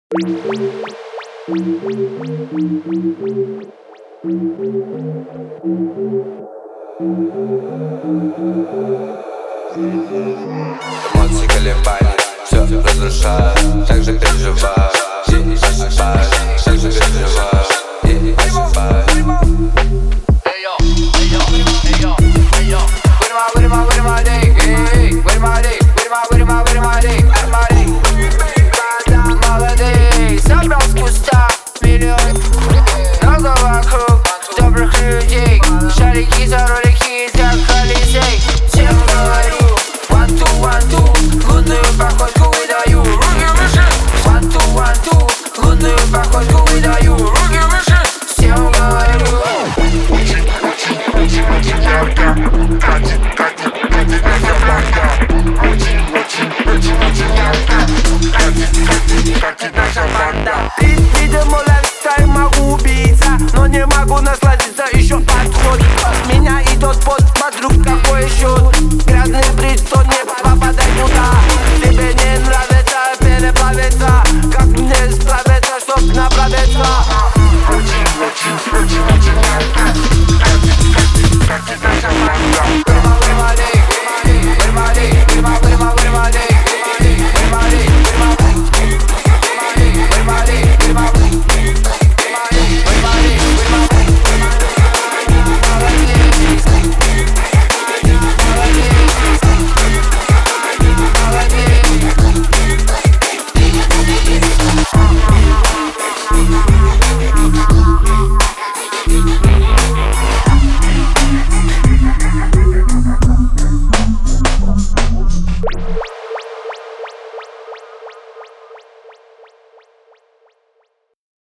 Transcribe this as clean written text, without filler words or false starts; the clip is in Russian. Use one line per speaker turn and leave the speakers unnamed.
Эмоции колебания, все разрушаю, так же переживаю, и ошибаюсь, так же переживаю, и ошибаюсь.
Собрал с куста миллион, много вокруг добрых людей. Шарики за ролики, как Колизей. Всем говорю, one two, лунную походку выдаю, руки выше. One two, лунную походку выдаю, руки выше. Всем говорю,
очень ярко, катит наша банда. Очень ярко, катит наша